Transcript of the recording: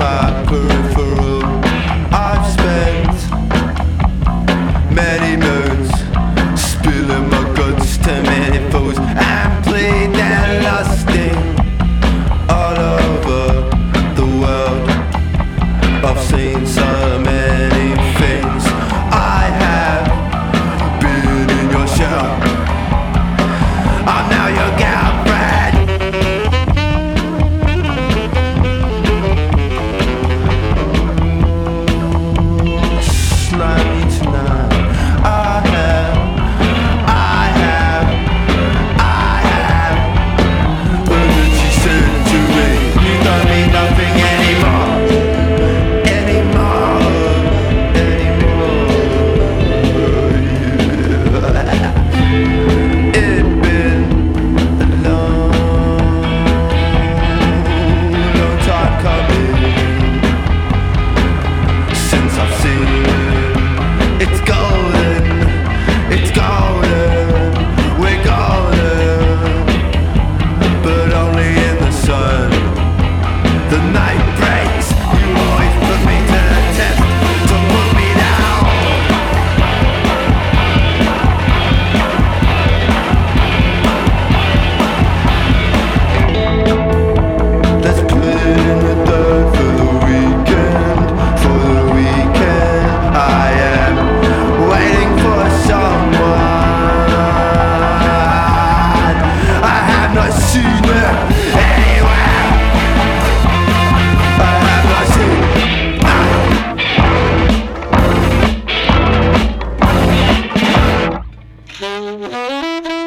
my peripheral. I've spent many moons spilling my guts to many foes and bleeding and lusting all over the world. I've seen so many things. I have been in your shell. I'm now your girlfriend. Slimy tonight. I have heard that she said to me, you don't mean nothing anymore. It'd been a long time coming since I've seen it's golden, we're golden, but only in the sun. The night breaks, you always put me to the test, to put me down. Let's put it in the dirt for the weekend, I am waiting for someone. I have not seen it anywhere. I have not seen it.